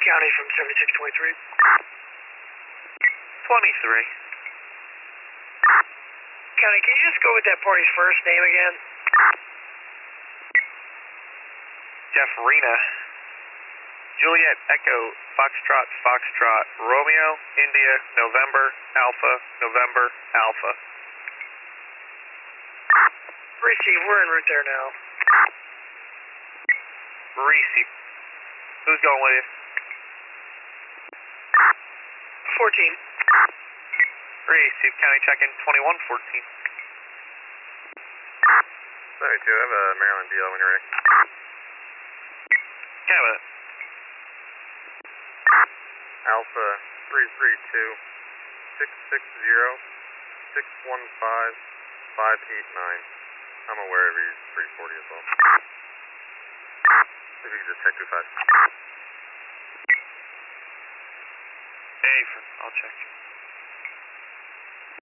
County from 7623. 23. County, can you just go with that party's first name again? Jeff Rena. Juliet Echo Foxtrot Foxtrot Romeo India November Alpha November Alpha. Receive, we're en route there now. Receive. Who's going with you? 14. Receive. County check-in 2114. 72, I have a Maryland DL when you're ready. Canada. Alpha 332 660 615 589. I'm aware of he's 340 as well. If you could just check 25. Hey, I'll check.